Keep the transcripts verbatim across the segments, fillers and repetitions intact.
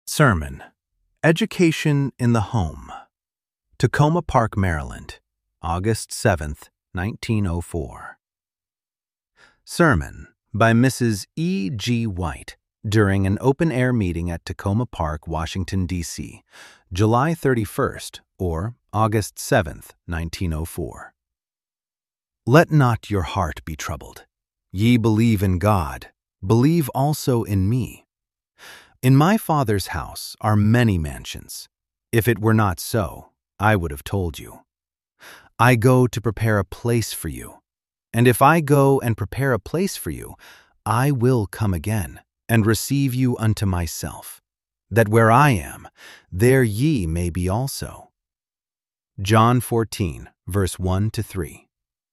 Sermon: Education in the Home. Tacoma Park, Maryland, August seventh, nineteen oh four. Sermon by Missus E G White during an open-air meeting at Tacoma Park, Washington, D C, July thirty-first, or August seventh, nineteen oh four. Let not your heart be troubled. Ye believe in God, believe also in me. In my Father's house are many mansions. If it were not so, I would have told you. I go to prepare a place for you. And if I go and prepare a place for you, I will come again and receive you unto myself, that where I am, there ye may be also. John fourteen, verse one to three.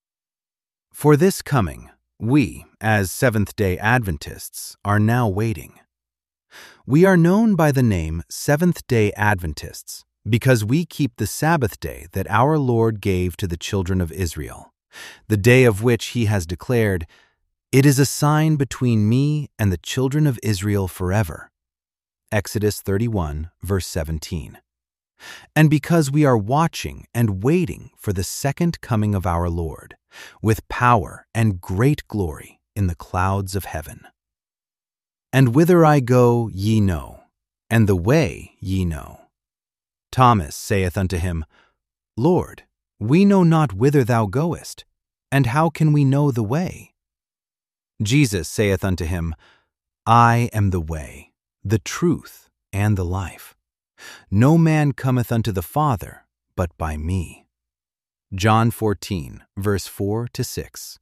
For this coming, we, as Seventh-day Adventists, are now waiting. We are known by the name Seventh-day Adventists because we keep the Sabbath day that our Lord gave to the children of Israel, the day of which he has declared, "It is a sign between me and the children of Israel forever." Exodus thirty-one, verse seventeen. And because we are watching and waiting for the second coming of our Lord, with power and great glory in the clouds of heaven. And whither I go ye know, and the way ye know. Thomas saith unto him, Lord, we know not whither thou goest, and how can we know the way? Jesus saith unto him, I am the way, the truth, and the life. No man cometh unto the Father but by me. John fourteen, verse four to six.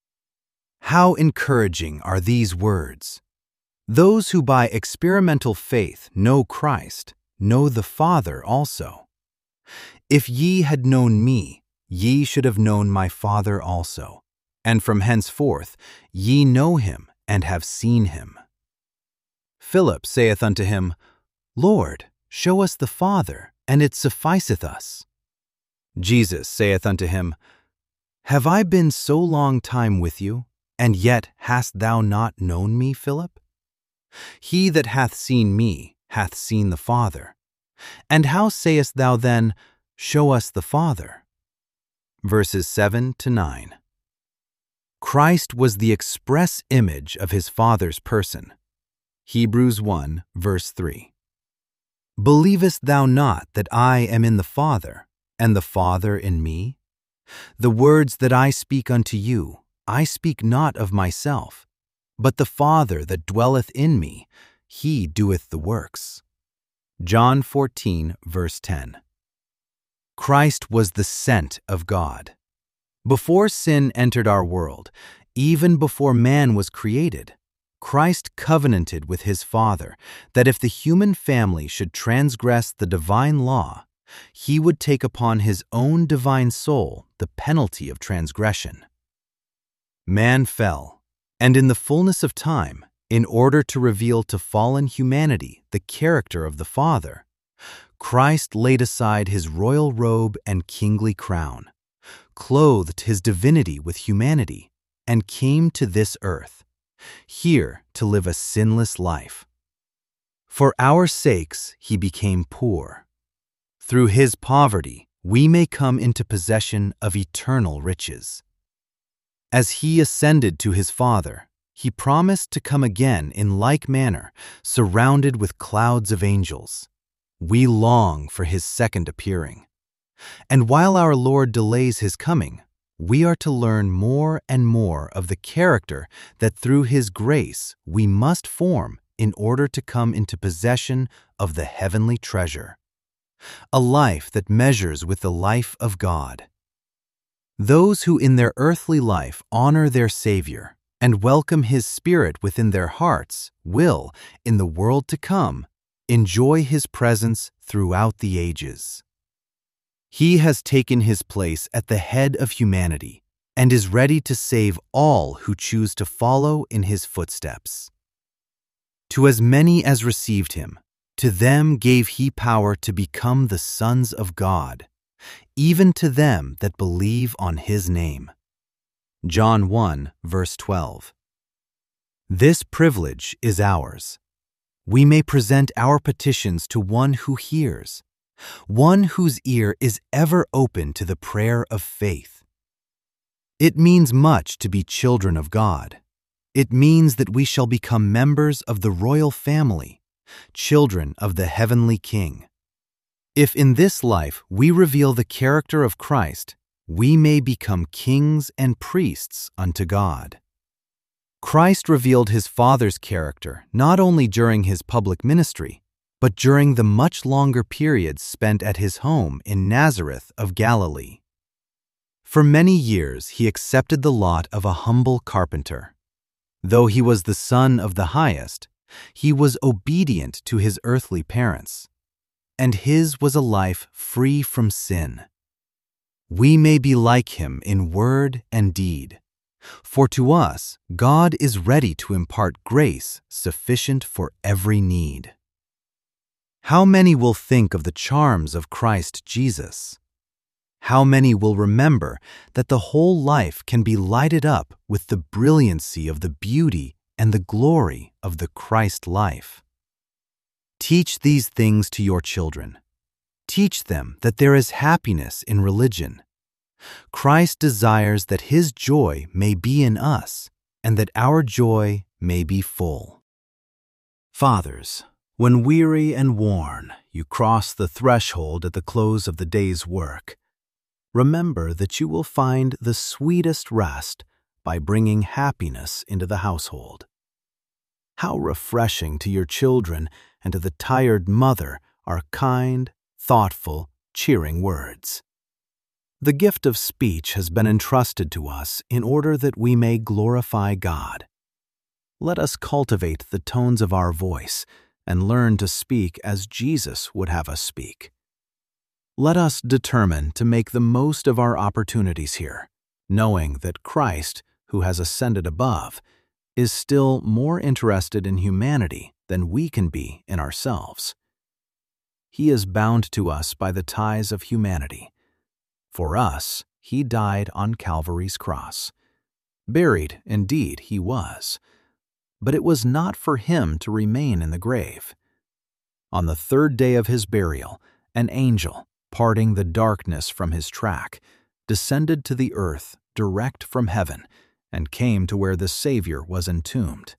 How encouraging are these words! Those who by experimental faith know Christ know the Father also. If ye had known me, ye should have known my Father also, and from henceforth ye know him and have seen him. Philip saith unto him, Lord, show us the Father, and it sufficeth us. Jesus saith unto him, Have I been so long time with you, and yet hast thou not known me, Philip? He that hath seen me hath seen the Father. And how sayest thou then, Show us the Father? Verses seven to nine. Christ was the express image of his Father's person. Hebrews one, verse three. Believest thou not that I am in the Father, and the Father in me? The words that I speak unto you, I speak not of myself, but the Father that dwelleth in me, he doeth the works. John fourteen, verse ten. Christ was the sent of God. Before sin entered our world, even before man was created, Christ covenanted with his Father that if the human family should transgress the divine law, he would take upon his own divine soul the penalty of transgression. Man fell, and in the fullness of time, in order to reveal to fallen humanity the character of the Father, Christ laid aside his royal robe and kingly crown, clothed his divinity with humanity, and came to this earth, here to live a sinless life. For our sakes he became poor. Through his poverty we may come into possession of eternal riches. As he ascended to his Father, he promised to come again in like manner, surrounded with clouds of angels. We long for his second appearing. And while our Lord delays his coming, we are to learn more and more of the character that through his grace we must form in order to come into possession of the heavenly treasure, a life that measures with the life of God. Those who in their earthly life honor their Savior and welcome his Spirit within their hearts will, in the world to come, enjoy his presence throughout the ages. He has taken his place at the head of humanity and is ready to save all who choose to follow in his footsteps. To as many as received him, to them gave he power to become the sons of God, even to them that believe on his name. John one, verse twelve. This privilege is ours. we may present our petitions to one who hears, one whose ear is ever open to the prayer of faith. It means much to be children of God. It means that we shall become members of the royal family, children of the heavenly King. If in this life we reveal the character of Christ, we may become kings and priests unto God. Christ revealed his Father's character not only during his public ministry, but during the much longer periods spent at his home in Nazareth of Galilee. For many years he accepted the lot of a humble carpenter. Though he was the Son of the Highest, he was obedient to his earthly parents, and his was a life free from sin. We may be like him in word and deed, for to us God is ready to impart grace sufficient for every need. How many will think of the charms of Christ Jesus? How many will remember that the whole life can be lighted up with the brilliancy of the beauty and the glory of the Christ life? Teach these things to your children. Teach them that there is happiness in religion. Christ desires that his joy may be in us and that our joy may be full. Fathers, when weary and worn you cross the threshold at the close of the day's work, remember that you will find the sweetest rest by bringing happiness into the household. How refreshing to your children and to the tired mother are kind, thoughtful, cheering words. The gift of speech has been entrusted to us in order that we may glorify God. Let us cultivate the tones of our voice and learn to speak as Jesus would have us speak. Let us determine to make the most of our opportunities here, knowing that Christ, who has ascended above, is still more interested in humanity than we can be in ourselves. He is bound to us by the ties of humanity. For us, he died on Calvary's cross. Buried, indeed, he was, but it was not for him to remain in the grave. On the third day of his burial, an angel, parting the darkness from his track, descended to the earth direct from heaven and came to where the Savior was entombed.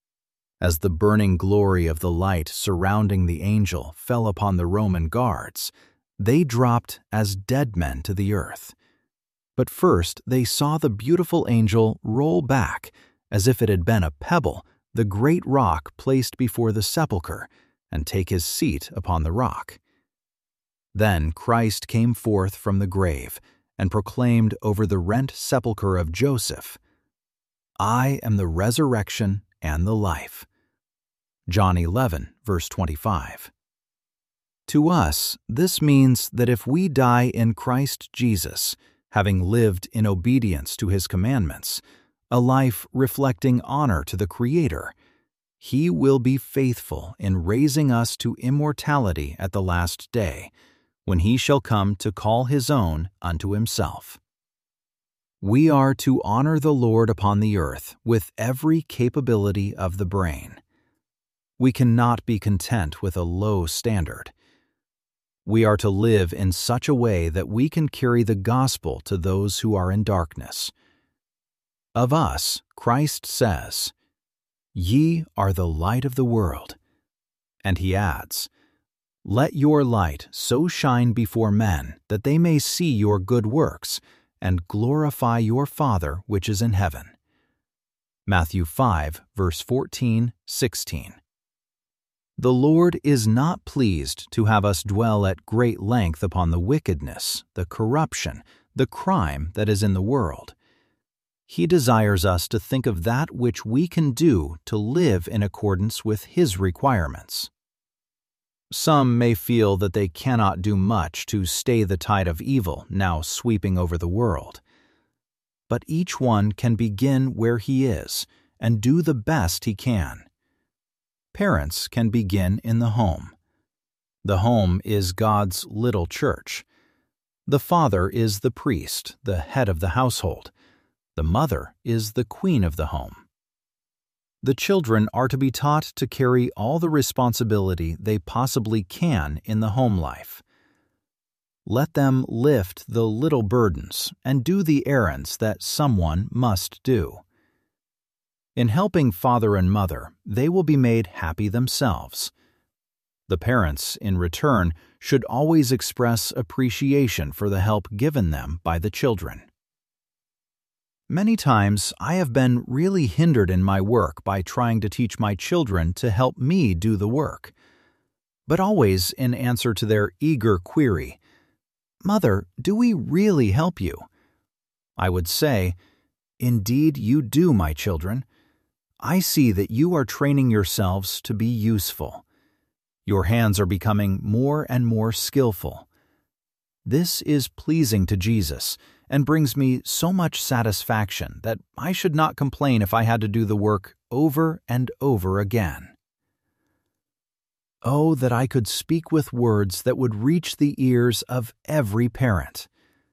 As the burning glory of the light surrounding the angel fell upon the Roman guards, they dropped as dead men to the earth. But first they saw the beautiful angel roll back, as if it had been a pebble, the great rock placed before the sepulchre, and take his seat upon the rock. Then Christ came forth from the grave and proclaimed over the rent sepulchre of Joseph, "I am the resurrection and the life." John eleven, verse twenty-five. To us, this means that if we die in Christ Jesus, having lived in obedience to his commandments, a life reflecting honor to the Creator, he will be faithful in raising us to immortality at the last day, when he shall come to call his own unto himself. We are to honor the Lord upon the earth with every capability of the brain. We cannot be content with a low standard. We are to live in such a way that we can carry the gospel to those who are in darkness. Of us, Christ says, "Ye are the light of the world." And he adds, "Let your light so shine before men that they may see your good works and glorify your Father which is in heaven." Matthew five, verse fourteen, sixteen. The Lord is not pleased to have us dwell at great length upon the wickedness, the corruption, the crime that is in the world. He desires us to think of that which we can do to live in accordance with his requirements. Some may feel that they cannot do much to stay the tide of evil now sweeping over the world. But each one can begin where he is and do the best he can. Parents can begin in the home. The home is God's little church. The father is the priest, the head of the household. The mother is the queen of the home. The children are to be taught to carry all the responsibility they possibly can in the home life. Let them lift the little burdens and do the errands that someone must do. In helping father and mother, they will be made happy themselves. The parents, in return, should always express appreciation for the help given them by the children. Many times, I have been really hindered in my work by trying to teach my children to help me do the work, but always in answer to their eager query, "Mother, do we really help you?" I would say, "Indeed you do, my children. I see that you are training yourselves to be useful. Your hands are becoming more and more skillful. This is pleasing to Jesus and brings me so much satisfaction that I should not complain if I had to do the work over and over again." Oh, that I could speak with words that would reach the ears of every parent.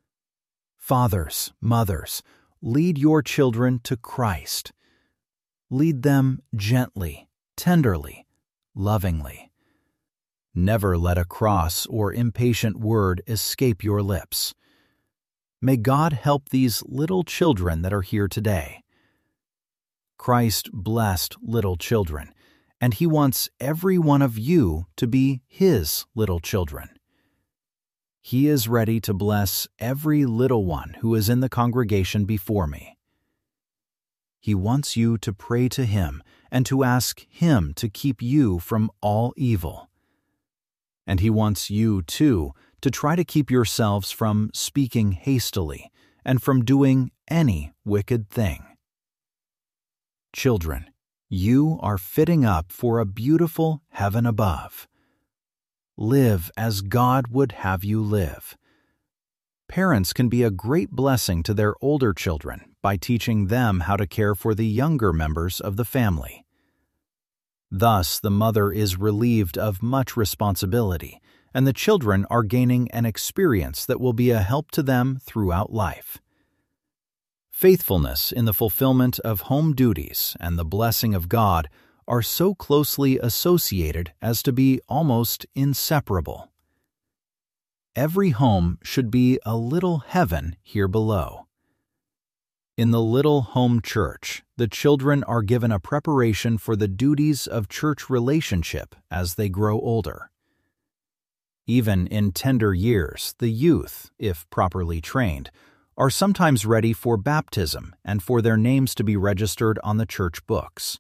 Fathers, mothers, lead your children to Christ. Lead them gently, tenderly, lovingly. Never let a cross or impatient word escape your lips. May God help these little children that are here today. Christ blessed little children, and He wants every one of you to be His little children. He is ready to bless every little one who is in the congregation before me. He wants you to pray to Him and to ask Him to keep you from all evil. And He wants you, too, to try to keep yourselves from speaking hastily and from doing any wicked thing. Children, you are fitting up for a beautiful heaven above. Live as God would have you live. Parents can be a great blessing to their older children by teaching them how to care for the younger members of the family. Thus, the mother is relieved of much responsibility, and the children are gaining an experience that will be a help to them throughout life. Faithfulness in the fulfillment of home duties and the blessing of God are so closely associated as to be almost inseparable. Every home should be a little heaven here below. In the little home church, the children are given a preparation for the duties of church relationship as they grow older. Even in tender years, the youth, if properly trained, are sometimes ready for baptism and for their names to be registered on the church books.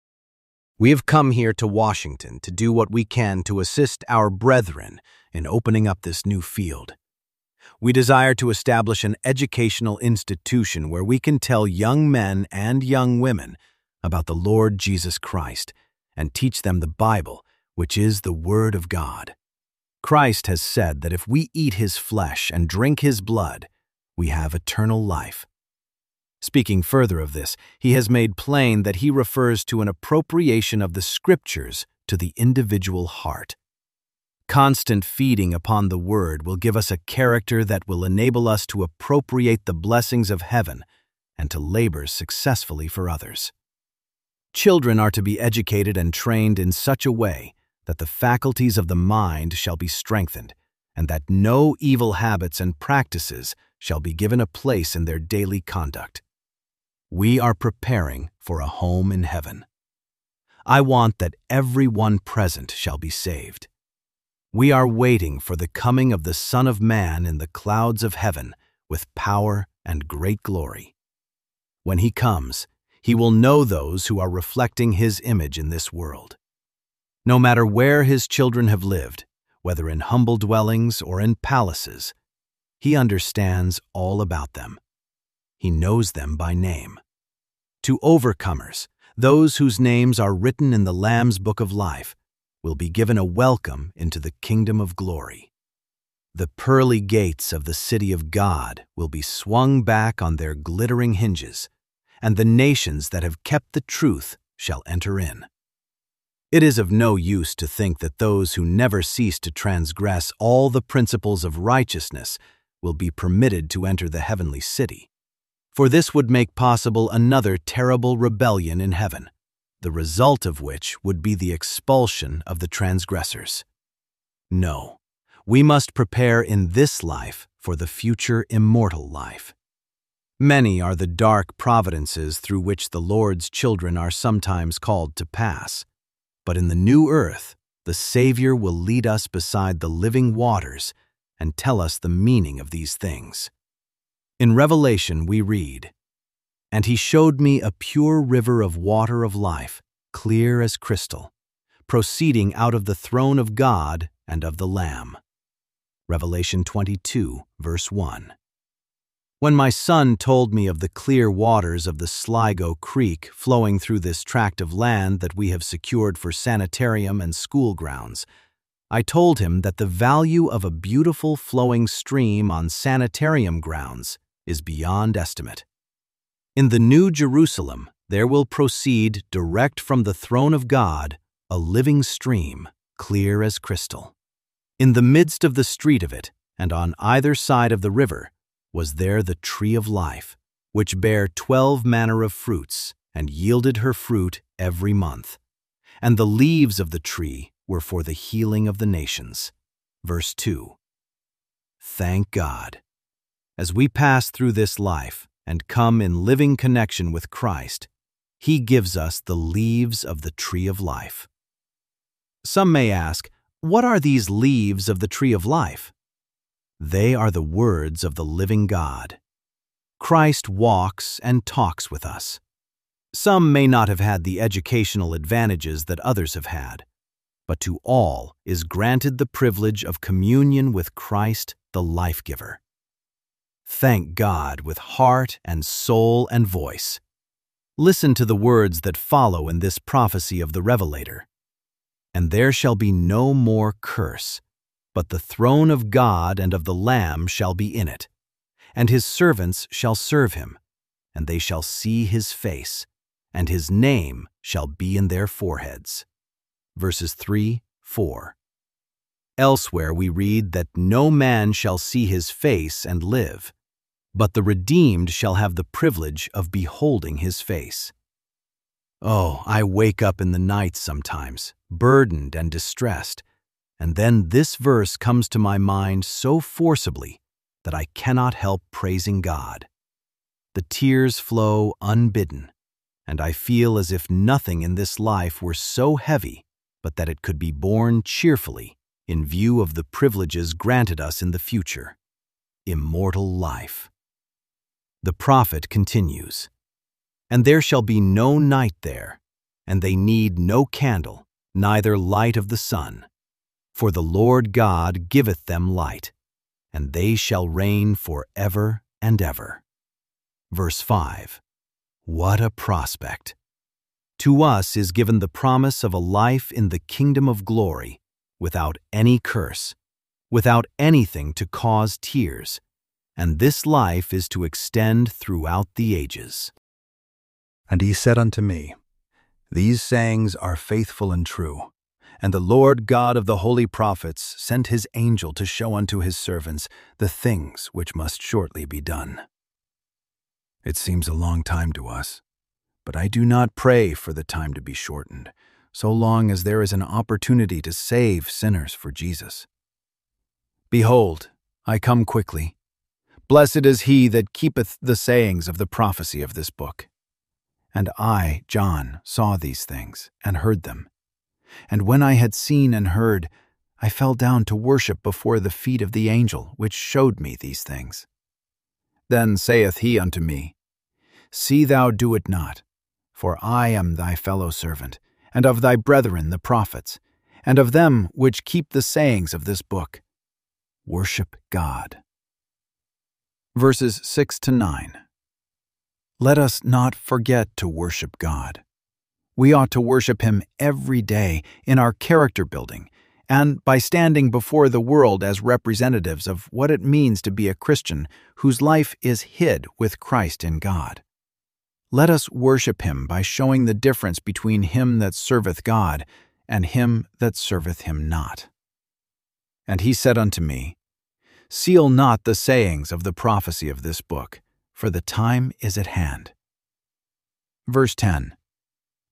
We have come here to Washington to do what we can to assist our brethren in opening up this new field. We desire to establish an educational institution where we can tell young men and young women about the Lord Jesus Christ and teach them the Bible, which is the Word of God. Christ has said that if we eat His flesh and drink His blood, we have eternal life. Speaking further of this, He has made plain that He refers to an appropriation of the Scriptures to the individual heart. Constant feeding upon the Word will give us a character that will enable us to appropriate the blessings of heaven and to labor successfully for others. Children are to be educated and trained in such a way that the faculties of the mind shall be strengthened, and that no evil habits and practices shall be given a place in their daily conduct. We are preparing for a home in heaven. I want that every one present shall be saved. We are waiting for the coming of the Son of Man in the clouds of heaven with power and great glory. When He comes, He will know those who are reflecting His image in this world. No matter where His children have lived, whether in humble dwellings or in palaces, He understands all about them. He knows them by name. To overcomers, those whose names are written in the Lamb's Book of Life, will be given a welcome into the kingdom of glory. The pearly gates of the city of God will be swung back on their glittering hinges, and the nations that have kept the truth shall enter in. It is of no use to think that those who never cease to transgress all the principles of righteousness will be permitted to enter the heavenly city, for this would make possible another terrible rebellion in heaven, the result of which would be the expulsion of the transgressors. No, we must prepare in this life for the future immortal life. Many are the dark providences through which the Lord's children are sometimes called to pass, but in the new earth, the Savior will lead us beside the living waters and tell us the meaning of these things. In Revelation we read, "And he showed me a pure river of water of life, clear as crystal, proceeding out of the throne of God and of the Lamb." Revelation twenty-two, verse one. When my son told me of the clear waters of the Sligo Creek flowing through this tract of land that we have secured for sanitarium and school grounds, I told him that the value of a beautiful flowing stream on sanitarium grounds is beyond estimate. In the New Jerusalem, there will proceed direct from the throne of God a living stream, clear as crystal. In the midst of the street of it, and on either side of the river, was there the tree of life, which bare twelve manner of fruits, and yielded her fruit every month. And the leaves of the tree were for the healing of the nations. Verse two. Thank God. As we pass through this life and come in living connection with Christ, He gives us the leaves of the tree of life. Some may ask, what are these leaves of the tree of life? They are the words of the living God. Christ walks and talks with us. Some may not have had the educational advantages that others have had, but to all is granted the privilege of communion with Christ, the life-giver. Thank God with heart and soul and voice. Listen to the words that follow in this prophecy of the Revelator. And there shall be no more curse, but the throne of God and of the Lamb shall be in it, and his servants shall serve him, and they shall see his face, and his name shall be in their foreheads. Verses three, four. Elsewhere we read that no man shall see his face and live, but the redeemed shall have the privilege of beholding his face. Oh, I wake up in the night sometimes, burdened and distressed, and then this verse comes to my mind so forcibly that I cannot help praising God. The tears flow unbidden, and I feel as if nothing in this life were so heavy but that it could be borne cheerfully in view of the privileges granted us in the future. Immortal life. The prophet continues, And there shall be no night there, and they need no candle, neither light of the sun. For the Lord God giveth them light, and they shall reign for ever and ever. Verse five. What a prospect! To us is given the promise of a life in the kingdom of glory, without any curse, without anything to cause tears, and this life is to extend throughout the ages. And he said unto me, These sayings are faithful and true. And the Lord God of the holy prophets sent his angel to show unto his servants the things which must shortly be done. It seems a long time to us, but I do not pray for the time to be shortened, so long as there is an opportunity to save sinners for Jesus. Behold, I come quickly. Blessed is he that keepeth the sayings of the prophecy of this book. And I, John, saw these things and heard them. And when I had seen and heard, I fell down to worship before the feet of the angel which showed me these things. Then saith he unto me, See thou do it not, for I am thy fellow servant, and of thy brethren the prophets, and of them which keep the sayings of this book. Worship God. Verses six to nine. Let us not forget to worship God. We ought to worship Him every day in our character building and by standing before the world as representatives of what it means to be a Christian whose life is hid with Christ in God. Let us worship Him by showing the difference between him that serveth God and him that serveth Him not. And he said unto me, Seal not the sayings of the prophecy of this book, for the time is at hand. Verse ten.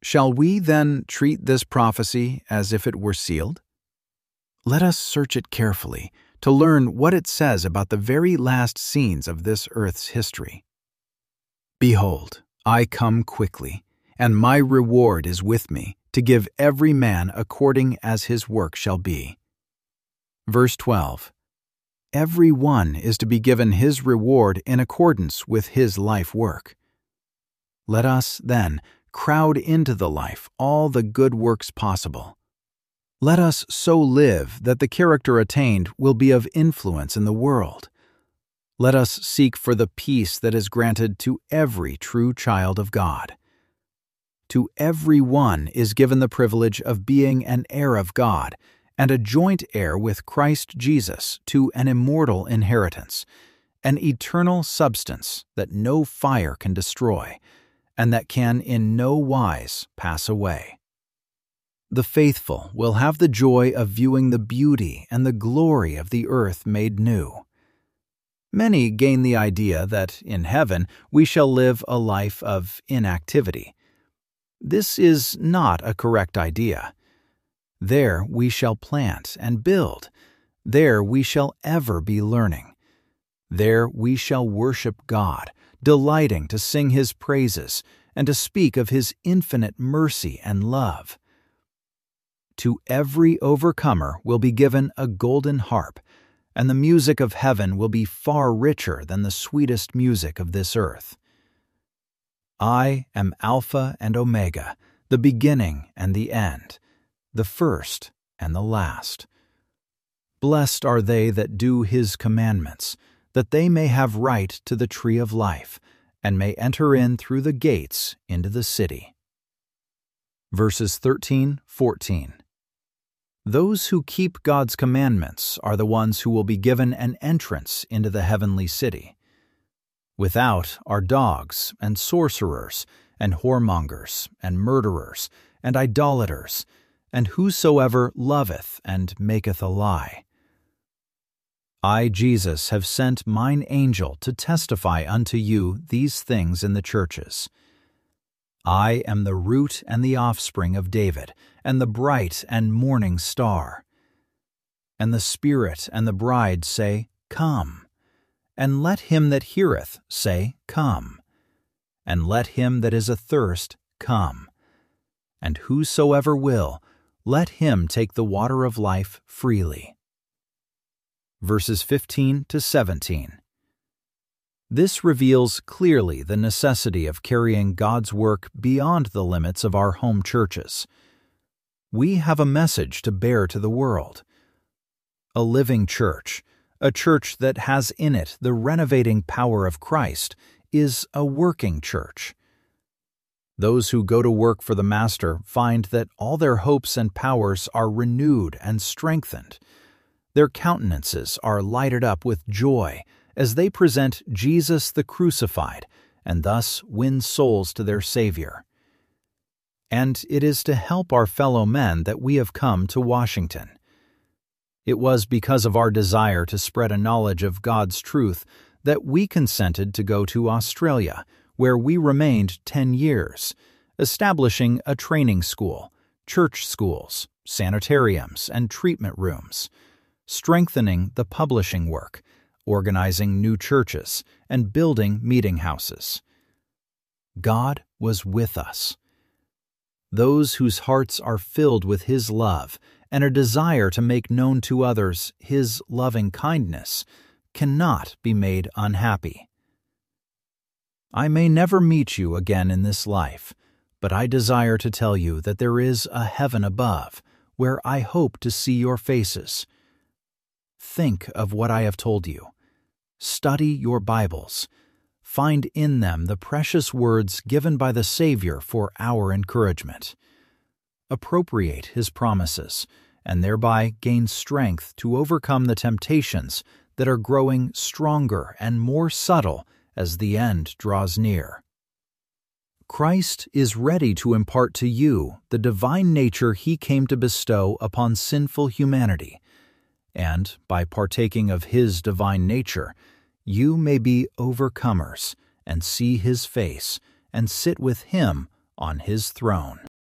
Shall we then treat this prophecy as if it were sealed? Let us search it carefully to learn what it says about the very last scenes of this earth's history. Behold, I come quickly, and my reward is with me, to give every man according as his work shall be. Verse twelve. Every one is to be given his reward in accordance with his life work. Let us, then, crowd into the life all the good works possible. Let us so live that the character attained will be of influence in the world. Let us seek for the peace that is granted to every true child of God. To every one is given the privilege of being an heir of God and a joint heir with Christ Jesus to an immortal inheritance, an eternal substance that no fire can destroy, and that can in no wise pass away. The faithful will have the joy of viewing the beauty and the glory of the earth made new. Many gain the idea that in heaven we shall live a life of inactivity. This is not a correct idea. There we shall plant and build. There we shall ever be learning. There we shall worship God, delighting to sing His praises and to speak of His infinite mercy and love. To every overcomer will be given a golden harp, and the music of heaven will be far richer than the sweetest music of this earth. I am Alpha and Omega, the beginning and the end, the first and the last. Blessed are they that do His commandments, that they may have right to the tree of life, and may enter in through the gates into the city. Verses thirteen, fourteen. Those who keep God's commandments are the ones who will be given an entrance into the heavenly city. Without are dogs and sorcerers and whoremongers and murderers and idolaters, and whosoever loveth and maketh a lie. I, Jesus, have sent mine angel to testify unto you these things in the churches. I am the root and the offspring of David, and the bright and morning star. And the Spirit and the bride say, Come. And let him that heareth say, Come. And let him that is athirst come. And whosoever will, let him take the water of life freely. Verses fifteen to seventeen. This reveals clearly the necessity of carrying God's work beyond the limits of our home churches. We have a message to bear to the world. A living church, a church that has in it the renovating power of Christ, is a working church. Those who go to work for the Master find that all their hopes and powers are renewed and strengthened. Their countenances are lighted up with joy as they present Jesus the crucified and thus win souls to their Savior. And it is to help our fellow men that we have come to Washington. It was because of our desire to spread a knowledge of God's truth that we consented to go to Australia, where we remained ten years, establishing a training school, church schools, sanitariums, and treatment rooms, strengthening the publishing work, organizing new churches, and building meeting houses. God was with us. Those whose hearts are filled with His love and a desire to make known to others His loving kindness cannot be made unhappy. I may never meet you again in this life, but I desire to tell you that there is a heaven above, where I hope to see your faces. Think of what I have told you. Study your Bibles. Find in them the precious words given by the Savior for our encouragement. Appropriate His promises, and thereby gain strength to overcome the temptations that are growing stronger and more subtle as the end draws near. Christ is ready to impart to you the divine nature He came to bestow upon sinful humanity, and by partaking of His divine nature, you may be overcomers and see His face and sit with Him on His throne.